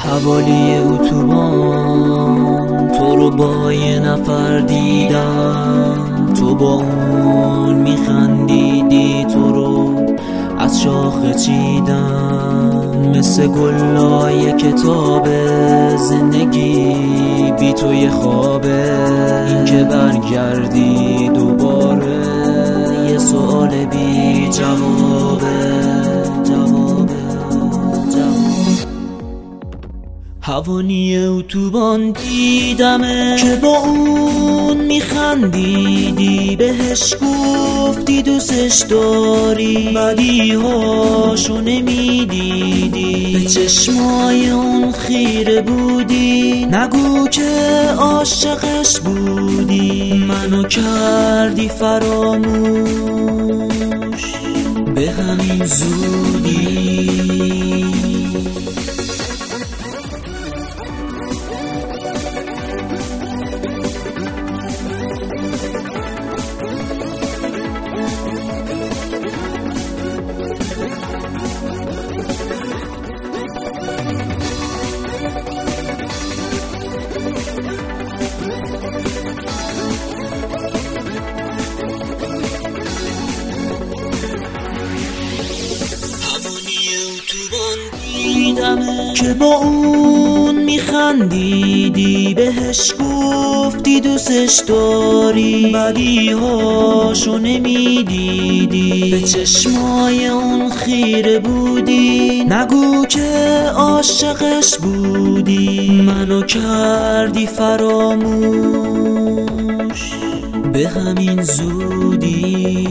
حوالی اتوبان تو رو با یه نفر دیدم، تو با اون میخندیدی، تو رو از شاخه چیدم. مثل گلای کتاب زندگی بی تو یه خوابه، این که برگردی دوباره یه سؤال بی جوابه. حوالی اتوبان دیدمه که با اون میخندیدی، بهش گفتی دوستش داری، بدیهاشو نمیدیدی، به چشمای اون خیره بودی، نگو که عاشقش بودی، منو کردی فراموش به همین زودی. که با اون میخندیدی، بهش گفتی دوستش داری، بدیهاشو نمیدیدی، به چشمای اون خیره بودی، نگو که عاشقش بودی، منو کردی فراموش به همین زودی.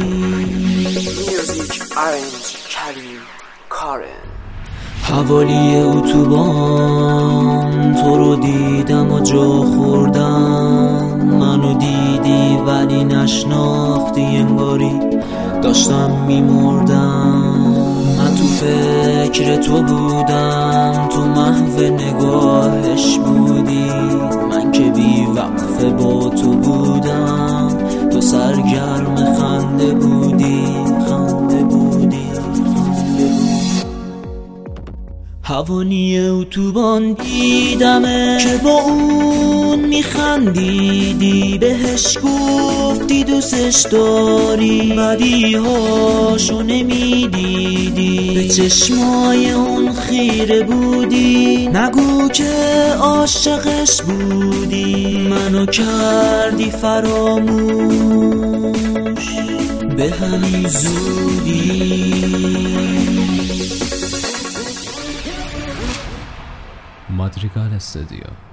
حوالی اتوبان تو رو دیدم و جا خوردم، منو دیدی ولی نشناختی، انگاری داشتم میمردم. من تو فکر تو بودم، تو محو نگاهش بودی، من که بی وقفه با تو بودم، تو سرگرم خنده بودی. حوالی اتوبان دیدمه که با اون میخندیدی، بهش گفتی دوستش داری، بدیهاشو نمیدیدی، به چشمای اون خیره بودی، نگو که عاشقش بودی، منو کردی فراموش به همین زودی. Madrigal Studio.